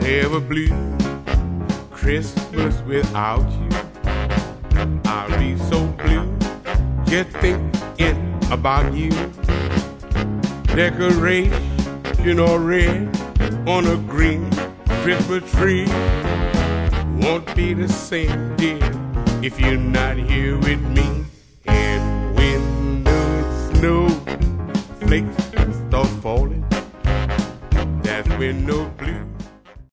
have a blue Christmas without you. I'll be so blue just thinking about you. Decoration all red on a green Christmas tree won't be the same, dear, if you're not here with me.